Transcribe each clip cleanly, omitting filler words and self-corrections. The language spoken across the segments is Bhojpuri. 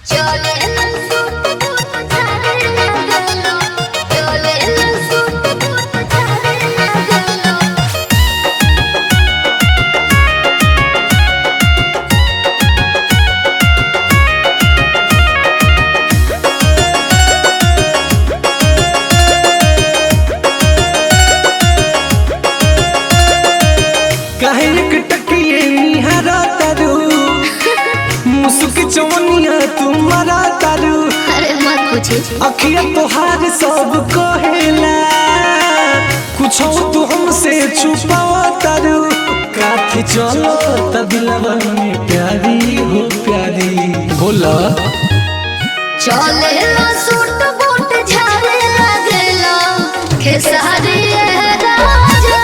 तुम्हारा तारू अरे मत पूछी अखिया तोहार सब कहेला कुछ तू हमसे छुपावा तारू काठी चलो तदिलवा में प्यारी हो प्यारी बोला चले ला सूट बूट झाड़े लगेला खेसारी राजा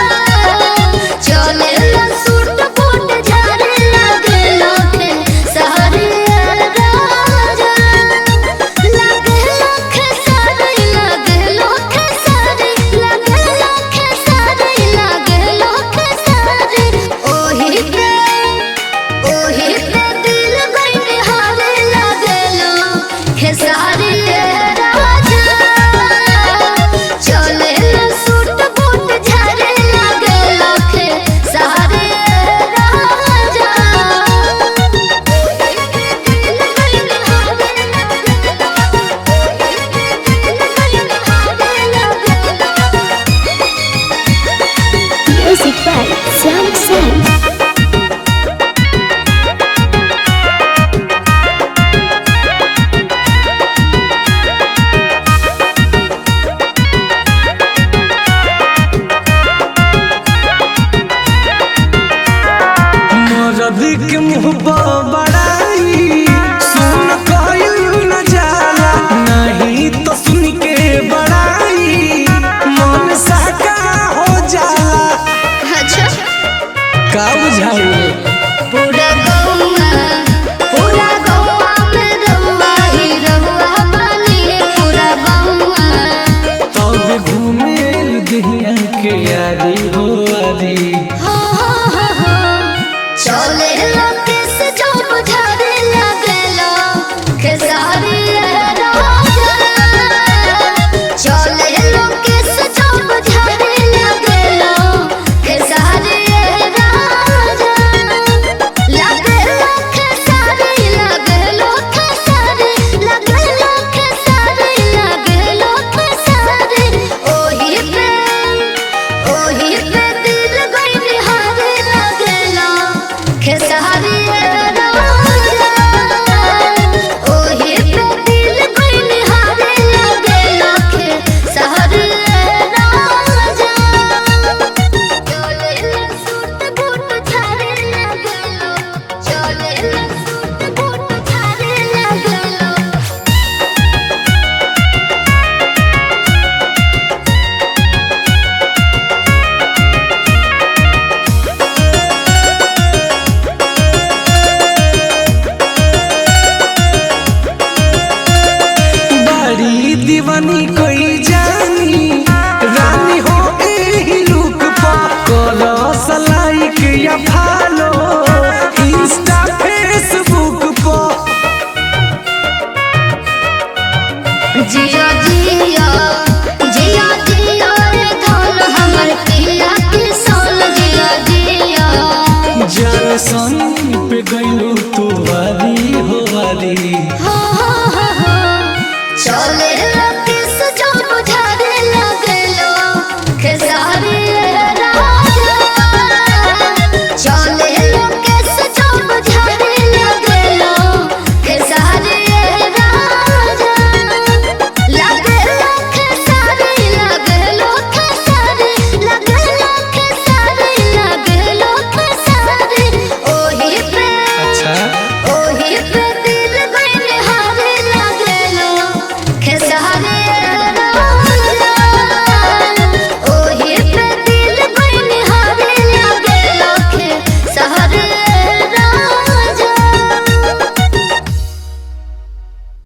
चले ला सूट बूट झाड़े लगेला खेसारी राजा लगेला खेसारी लगेला खेसारी लगेला खेसारी लगेला खेसारी ओही पे दिल गई हारे लगेला खेसारी राजा चले ला सूट बूट झाड़े लगेला खेसारी राजा Music by Sam Sam. रवि के मुँह बड़ाई सुन कहिल न जाला नहीं तो सुन के बड़ाई मन साका हो जाला अच्छा का बुझाई पूरा गौवा में रहुआ ही रहुआ बनी पूरा गौवा तब घूमे दुनिया के यारी हो यारी चले लगे से जो बुझारे लगेला खेसारी राजा चले लगे से जो बुझारे लगेला खेसारी राजा लगेला खेसारी लगेला खेसारी लगेला खेसारी लगेला खेसारी ओही पे दिल गई निहारे लगेला खेसारी राजा ओही पे दिल गई निहारे लगेला खेसारी राजा चले ला सूट बूट झाड़े लगेला चले ला सूट बूट झाड़े लगेला बड़ी दीवानी कोई जानी रानी हो एही लुक पा करो लाइक या फॉलो इंस्टा फेसबुक पा जिया जिया जिया जिया रे धन हमर पिया की सोल जिया जिया जान सन पे गइलू तू वारी हो वारी